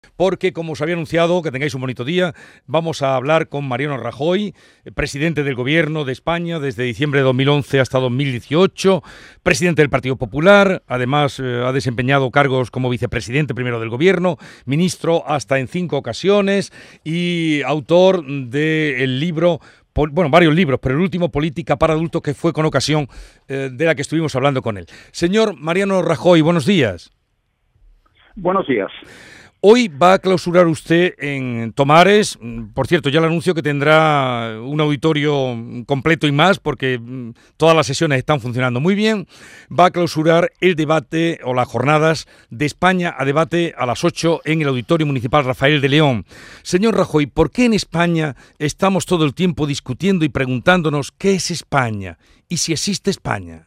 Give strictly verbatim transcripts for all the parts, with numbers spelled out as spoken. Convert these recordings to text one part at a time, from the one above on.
Porque, como os había anunciado, que tengáis un bonito día, vamos a hablar con Mariano Rajoy, presidente del Gobierno de España desde diciembre de dos mil once hasta dos mil dieciocho, presidente del Partido Popular, además eh, ha desempeñado cargos como vicepresidente primero del Gobierno, ministro hasta en cinco ocasiones y autor del libro, bueno, varios libros, pero el último, Política para Adultos, que fue con ocasión eh, de la que estuvimos hablando con él. Señor Mariano Rajoy, buenos días. Buenos días. Hoy va a clausurar usted en Tomares, por cierto, ya le anuncio que tendrá un auditorio completo y más, porque todas las sesiones están funcionando muy bien. Va a clausurar el debate o las jornadas de España a debate a las ocho en el Auditorio Municipal Rafael de León. Señor Rajoy, ¿por qué en España estamos todo el tiempo discutiendo y preguntándonos qué es España y si existe España?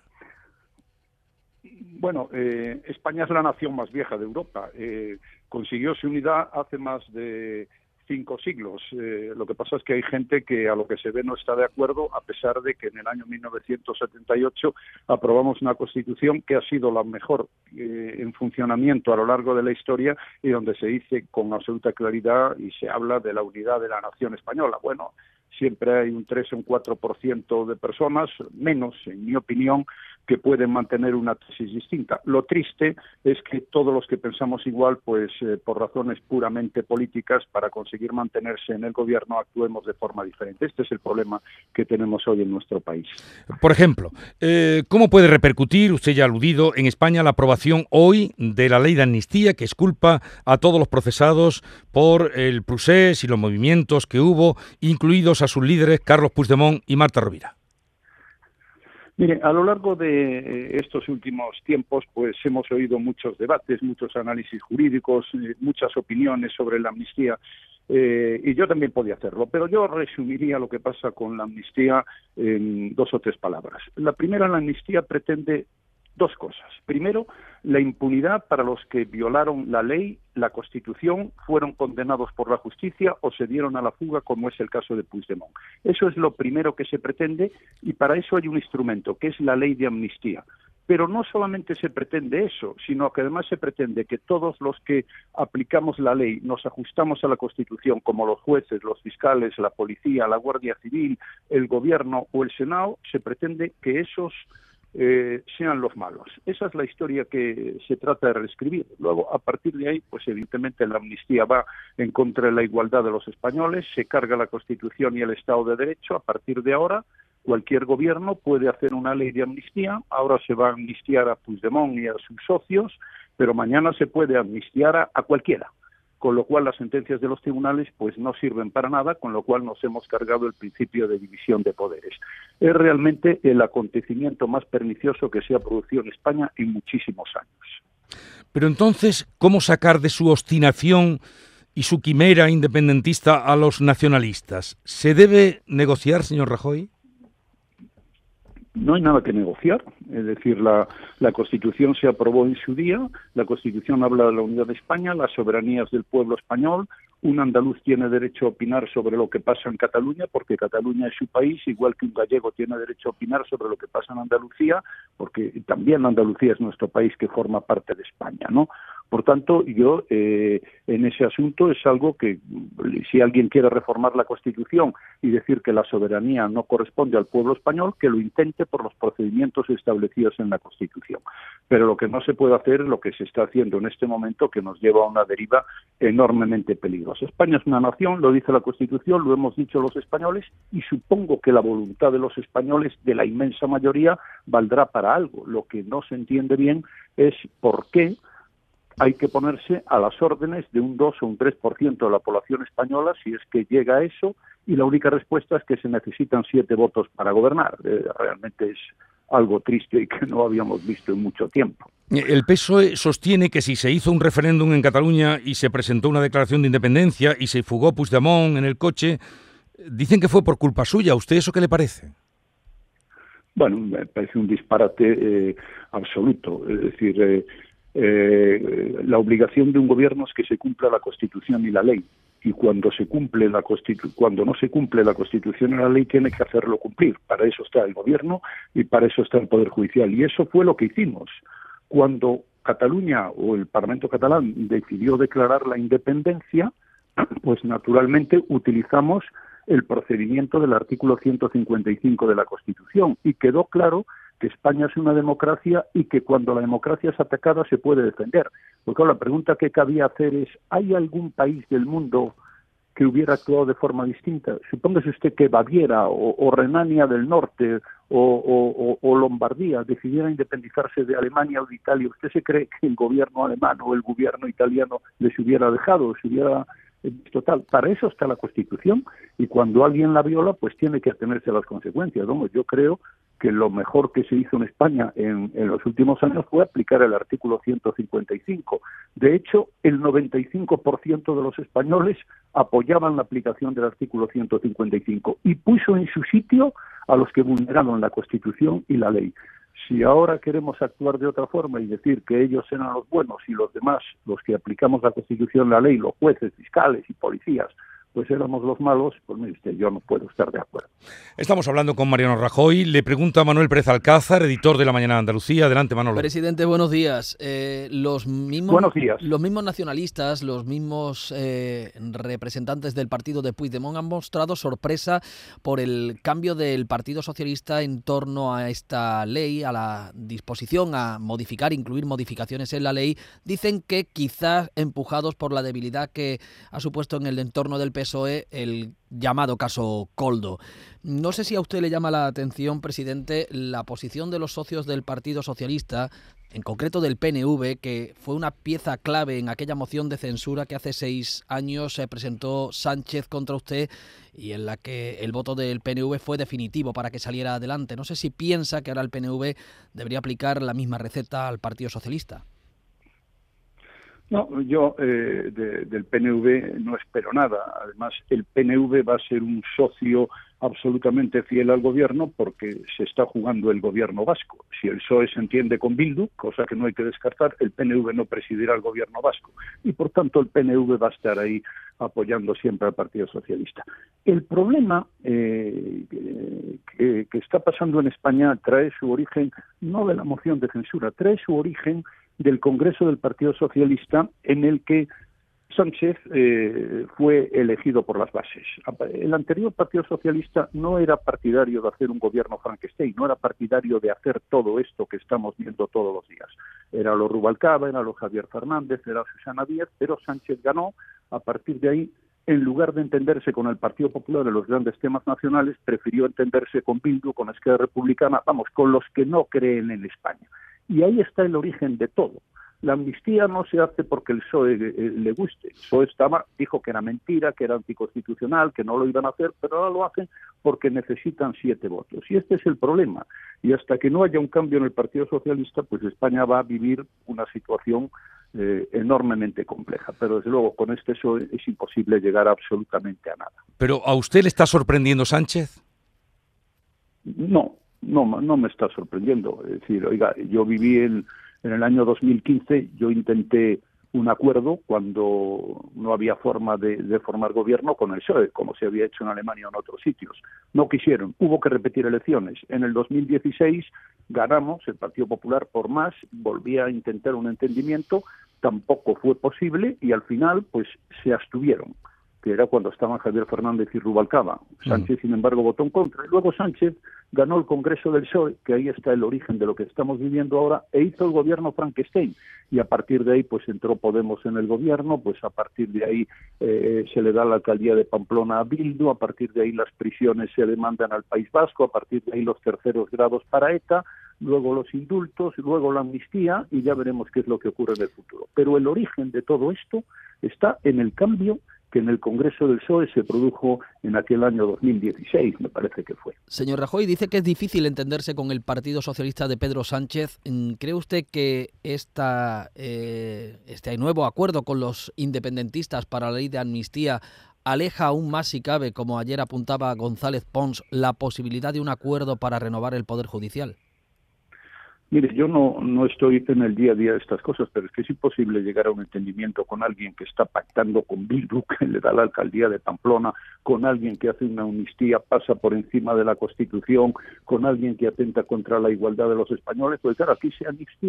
Bueno, eh, España es la nación más vieja de Europa. Eh, consiguió su unidad hace más de cinco siglos. Eh, lo que pasa es que hay gente que a lo que se ve no está de acuerdo, a pesar de que en el año mil novecientos setenta y ocho aprobamos una Constitución que ha sido la mejor eh, en funcionamiento a lo largo de la historia y donde se dice con absoluta claridad y se habla de la unidad de la nación española. Bueno, siempre hay un tres o un cuatro por ciento de personas, menos, en mi opinión, que pueden mantener una tesis distinta. Lo triste es que todos los que pensamos igual, pues eh, por razones puramente políticas, para conseguir mantenerse en el gobierno, actuemos de forma diferente. Este es el problema que tenemos hoy en nuestro país. Por ejemplo, eh, ¿cómo puede repercutir, usted ya ha aludido, en España la aprobación hoy de la ley de amnistía que exculpa a todos los procesados por el procés y los movimientos que hubo, incluidos a sus líderes Carlos Puigdemont y Marta Rovira? Mire, a lo largo de estos últimos tiempos, pues hemos oído muchos debates, muchos análisis jurídicos, eh, muchas opiniones sobre la amnistía, eh, y yo también podía hacerlo, pero yo resumiría lo que pasa con la amnistía en dos o tres palabras. La primera, la amnistía pretende dos cosas. Primero, la impunidad para los que violaron la ley, la Constitución, fueron condenados por la justicia o se dieron a la fuga, como es el caso de Puigdemont. Eso es lo primero que se pretende y para eso hay un instrumento, que es la ley de amnistía. Pero no solamente se pretende eso, sino que además se pretende que todos los que aplicamos la ley, nos ajustamos a la Constitución, como los jueces, los fiscales, la policía, la Guardia Civil, el Gobierno o el Senado, se pretende que esos Eh, sean los malos. Esa es la historia que se trata de reescribir. Luego, a partir de ahí, pues evidentemente la amnistía va en contra de la igualdad de los españoles, se carga la Constitución y el Estado de Derecho. A partir de ahora, cualquier gobierno puede hacer una ley de amnistía. Ahora se va a amnistiar a Puigdemont y a sus socios, pero mañana se puede amnistiar a, a cualquiera. Con lo cual las sentencias de los tribunales pues no sirven para nada, con lo cual nos hemos cargado el principio de división de poderes. Es realmente el acontecimiento más pernicioso que se ha producido en España en muchísimos años. Pero entonces, ¿cómo sacar de su obstinación y su quimera independentista a los nacionalistas? ¿Se debe negociar, señor Rajoy? No hay nada que negociar, es decir, la, la Constitución se aprobó en su día, la Constitución habla de la unidad de España, las soberanías del pueblo español, un andaluz tiene derecho a opinar sobre lo que pasa en Cataluña, porque Cataluña es su país, igual que un gallego tiene derecho a opinar sobre lo que pasa en Andalucía, porque también Andalucía es nuestro país que forma parte de España, ¿no? Por tanto, yo eh, en ese asunto es algo que, si alguien quiere reformar la Constitución y decir que la soberanía no corresponde al pueblo español, que lo intente por los procedimientos establecidos en la Constitución. Pero lo que no se puede hacer es lo que se está haciendo en este momento, que nos lleva a una deriva enormemente peligrosa. España es una nación, lo dice la Constitución, lo hemos dicho los españoles, y supongo que la voluntad de los españoles, de la inmensa mayoría, valdrá para algo. Lo que no se entiende bien es por qué hay que ponerse a las órdenes de un dos o un tres por ciento de la población española, si es que llega a eso, y la única respuesta es que se necesitan siete votos para gobernar. Eh, realmente es algo triste y que no habíamos visto en mucho tiempo. El P S O E sostiene que si se hizo un referéndum en Cataluña y se presentó una declaración de independencia y se fugó Puigdemont en el coche, dicen que fue por culpa suya. ¿A usted eso qué le parece? Bueno, me parece un disparate eh, absoluto. Es decir, eh, eh, la obligación de un gobierno es que se cumpla la Constitución y la ley. Y cuando se cumple la Constitu- cuando no se cumple la Constitución y la ley, tiene que hacerlo cumplir. Para eso está el gobierno y para eso está el Poder Judicial. Y eso fue lo que hicimos. Cuando Cataluña o el Parlamento catalán decidió declarar la independencia, pues naturalmente utilizamos el procedimiento del artículo ciento cincuenta y cinco de la Constitución y quedó claro que España es una democracia y que cuando la democracia es atacada se puede defender. Porque claro, la pregunta que cabía hacer es, ¿hay algún país del mundo que hubiera actuado de forma distinta? Supóngase usted que Baviera o, o Renania del Norte o, o, o Lombardía decidiera independizarse de Alemania o de Italia. ¿Usted se cree que el gobierno alemán o el gobierno italiano les hubiera dejado, se hubiera total? Para eso está la Constitución y cuando alguien la viola, pues tiene que atenerse a las consecuencias, ¿no? Yo creo que lo mejor que se hizo en España en, en los últimos años fue aplicar el artículo ciento cincuenta y cinco. De hecho, el noventa y cinco por ciento de los españoles apoyaban la aplicación del artículo ciento cincuenta y cinco y puso en su sitio a los que vulneraron la Constitución y la ley. Si ahora queremos actuar de otra forma y decir que ellos eran los buenos y los demás, los que aplicamos la Constitución, la ley, los jueces, fiscales y policías, pues éramos los malos, pues mire usted, yo no puedo estar de acuerdo. Estamos hablando con Mariano Rajoy. Le pregunta a Manuel Pérez Alcázar, editor de La Mañana de Andalucía. Adelante, Manolo. Presidente, buenos días. Eh, los mismos, buenos días. Los mismos nacionalistas, los mismos eh, representantes del partido de Puigdemont han mostrado sorpresa por el cambio del Partido Socialista en torno a esta ley, a la disposición a modificar, incluir modificaciones en la ley. Dicen que quizás empujados por la debilidad que ha supuesto en el entorno del P S O E el llamado caso Koldo. No sé si a usted le llama la atención, presidente, la posición de los socios del Partido Socialista, en concreto del P N V, que fue una pieza clave en aquella moción de censura que hace seis años se presentó Sánchez contra usted y en la que el voto del P N V fue definitivo para que saliera adelante. No sé si piensa que ahora el P N V debería aplicar la misma receta al Partido Socialista. No, yo eh, de, del P N V no espero nada. Además, el P N V va a ser un socio absolutamente fiel al gobierno porque se está jugando el gobierno vasco. Si el P S O E se entiende con Bildu, cosa que no hay que descartar, el P N V no presidirá el gobierno vasco y por tanto el P N V va a estar ahí apoyando siempre al Partido Socialista. El problema eh, que, que está pasando en España trae su origen no de la moción de censura, trae su origen del Congreso del Partido Socialista en el que Sánchez eh, fue elegido por las bases. El anterior Partido Socialista no era partidario de hacer un gobierno Frankenstein, no era partidario de hacer todo esto que estamos viendo todos los días. Era lo Rubalcaba, era lo Javier Fernández, era Susana Díaz, pero Sánchez ganó. A partir de ahí, en lugar de entenderse con el Partido Popular en los grandes temas nacionales, prefirió entenderse con Bildu, con Esquerra Republicana, vamos, con los que no creen en España. Y ahí está el origen de todo. La amnistía no se hace porque el P S O E le guste. El P S O E estaba, dijo que era mentira, que era anticonstitucional, que no lo iban a hacer, pero ahora lo hacen porque necesitan siete votos. Y este es el problema. Y hasta que no haya un cambio en el Partido Socialista, pues España va a vivir una situación eh, enormemente compleja. Pero desde luego con este P S O E es imposible llegar absolutamente a nada. ¿Pero a usted le está sorprendiendo Sánchez? No. No, no me está sorprendiendo. Es decir, oiga, yo viví en, en el año dos mil quince, yo intenté un acuerdo cuando no había forma de, de formar gobierno con el P S O E, como se había hecho en Alemania o en otros sitios. No quisieron, hubo que repetir elecciones. En el dos mil dieciséis ganamos, el Partido Popular por más, volvía a intentar un entendimiento, tampoco fue posible y al final pues se abstuvieron, que era cuando estaban Javier Fernández y Rubalcaba. Sánchez, sin embargo, votó en contra. Y luego Sánchez ganó el Congreso del P S O E, que ahí está el origen de lo que estamos viviendo ahora, e hizo el gobierno Frankenstein. Y a partir de ahí, pues entró Podemos en el gobierno, pues a partir de ahí eh, se le da la alcaldía de Pamplona a Bildu, a partir de ahí las prisiones se le mandan al País Vasco, a partir de ahí los terceros grados para ETA, luego los indultos, luego la amnistía, y ya veremos qué es lo que ocurre en el futuro. Pero el origen de todo esto está en el cambio que en el Congreso del P S O E se produjo en aquel año dos mil dieciséis, me parece que fue. Señor Rajoy, dice que es difícil entenderse con el Partido Socialista de Pedro Sánchez. ¿Cree usted que esta, eh, este nuevo acuerdo con los independentistas para la ley de amnistía aleja aún más, si cabe, como ayer apuntaba González Pons, la posibilidad de un acuerdo para renovar el Poder Judicial? Mire, yo no, no estoy en el día a día de estas cosas, pero es que es imposible llegar a un entendimiento con alguien que está pactando con Bildu, que le da la alcaldía de Pamplona, con alguien que hace una amnistía, pasa por encima de la Constitución, con alguien que atenta contra la igualdad de los españoles. Pues claro, aquí se amnistía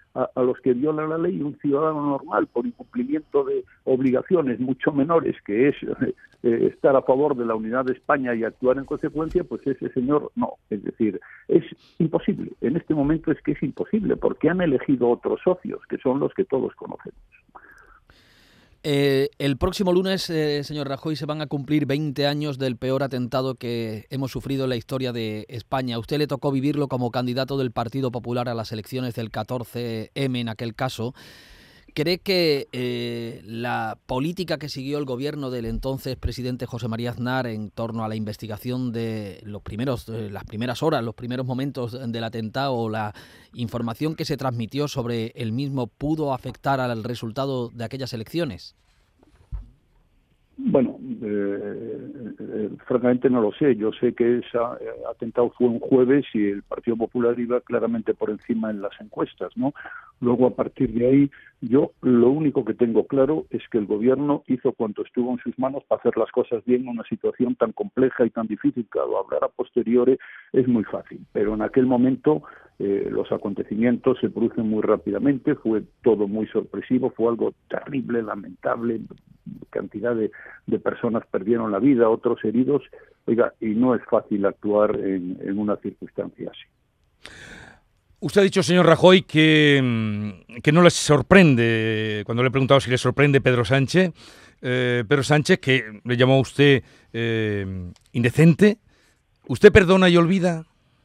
a, a los que viola la ley un ciudadano normal por incumplimiento de obligaciones mucho menores, que es eh, estar a favor de la unidad de España y actuar en consecuencia, pues ese señor no. Es decir, es imposible. En este momento es que es imposible, porque han elegido otros socios, que son los que todos conocemos. Eh, el próximo lunes, eh, señor Rajoy, se van a cumplir veinte años del peor atentado que hemos sufrido en la historia de España. A usted le tocó vivirlo como candidato del Partido Popular a las elecciones del catorce eme en aquel caso. ¿Cree que eh, la política que siguió el gobierno del entonces presidente José María Aznar en torno a la investigación de los primeros, eh, las primeras horas, los primeros momentos del atentado, o la información que se transmitió sobre el mismo, pudo afectar al resultado de aquellas elecciones? Bueno, eh, eh, francamente no lo sé. Yo sé que ese eh, atentado fue un jueves y el Partido Popular iba claramente por encima en las encuestas, ¿no? Luego, a partir de ahí, yo lo único que tengo claro es que el gobierno hizo cuanto estuvo en sus manos para hacer las cosas bien en una situación tan compleja y tan difícil. Claro, hablar a posteriori es muy fácil, pero en aquel momento eh, los acontecimientos se producen muy rápidamente, fue todo muy sorpresivo, fue algo terrible, lamentable, cantidad de, de personas perdieron la vida, otros heridos, oiga, y no es fácil actuar en, en una circunstancia así. Usted ha dicho, señor Rajoy, que, que no les sorprende, cuando le he preguntado si le sorprende Pedro Sánchez, eh, Pedro Sánchez, que le llamó a usted eh, indecente. ¿Usted perdona y olvida?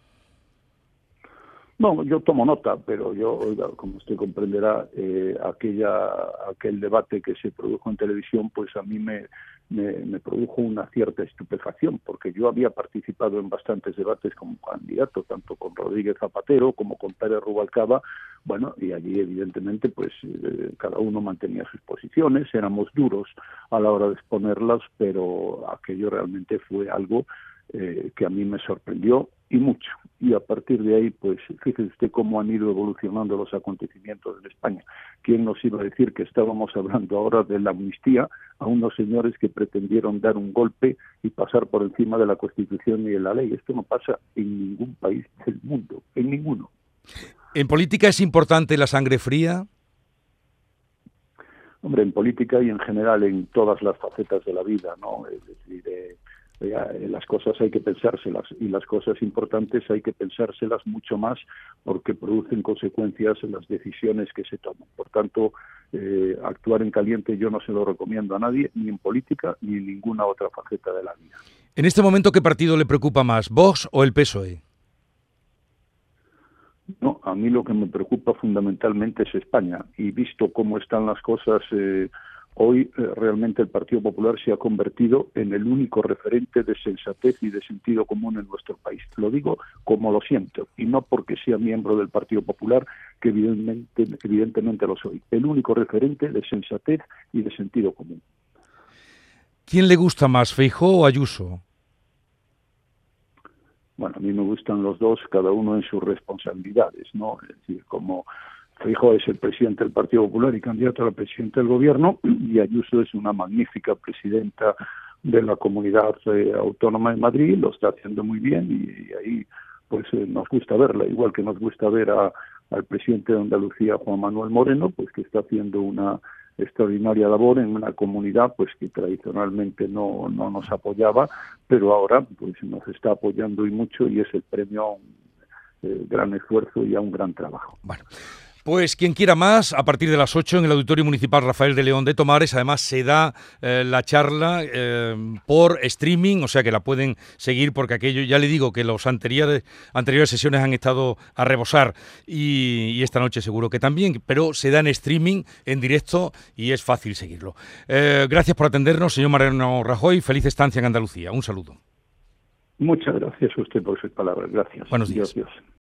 No, yo tomo nota, pero yo, oiga, como usted comprenderá, eh, aquella, aquel debate que se produjo en televisión, pues a mí me, me, me produjo una cierta estupefacción, porque yo había participado en bastantes debates como candidato, tanto con Rodríguez Zapatero como con Pérez Rubalcaba, bueno, y allí evidentemente pues eh, cada uno mantenía sus posiciones, éramos duros a la hora de exponerlas, pero aquello realmente fue algo eh, que a mí me sorprendió y mucho. Y a partir de ahí, pues fíjese usted cómo han ido evolucionando los acontecimientos en España. ¿Quién nos iba a decir que estábamos hablando ahora de la amnistía a unos señores que pretendieron dar un golpe y pasar por encima de la Constitución y de la ley? Esto no pasa en ningún país del mundo, en ninguno. ¿En política es importante la sangre fría? Hombre, en política y en general en todas las facetas de la vida, ¿no? Es decir, eh, las cosas hay que pensárselas, y las cosas importantes hay que pensárselas mucho más, porque producen consecuencias en las decisiones que se toman. Por tanto, eh, actuar en caliente yo no se lo recomiendo a nadie, ni en política ni en ninguna otra faceta de la vida. En este momento, ¿qué partido le preocupa más, Vox o el P S O E? No, a mí lo que me preocupa fundamentalmente es España, y visto cómo están las cosas eh, hoy, eh, realmente el Partido Popular se ha convertido en el único referente de sensatez y de sentido común en nuestro país. Lo digo como lo siento, y no porque sea miembro del Partido Popular, que evidentemente, evidentemente lo soy. El único referente de sensatez y de sentido común. ¿Quién le gusta más, Feijóo o Ayuso? Bueno, a mí me gustan los dos, cada uno en sus responsabilidades, ¿no? Es decir, como Feijóo es el presidente del Partido Popular y candidato a la presidencia del gobierno, y Ayuso es una magnífica presidenta de la Comunidad eh, Autónoma de Madrid, lo está haciendo muy bien, y, y ahí pues eh, nos gusta verla, igual que nos gusta ver a, al presidente de Andalucía, Juan Manuel Moreno, pues que está haciendo una extraordinaria labor en una comunidad pues que tradicionalmente no, no nos apoyaba, pero ahora pues nos está apoyando y mucho, y es el premio a un eh, gran esfuerzo y a un gran trabajo. Bueno, pues quien quiera más, a partir de las ocho en el Auditorio Municipal Rafael de León de Tomares. Además se da eh, la charla eh, por streaming, o sea que la pueden seguir, porque aquello, ya le digo que los anteriores, anteriores sesiones han estado a rebosar, y, y esta noche seguro que también, pero se da en streaming, en directo, y es fácil seguirlo. Eh, gracias por atendernos, señor Mariano Rajoy, feliz estancia en Andalucía. Un saludo. Muchas gracias a usted por sus palabras. Gracias. Buenos días. Dios, Dios.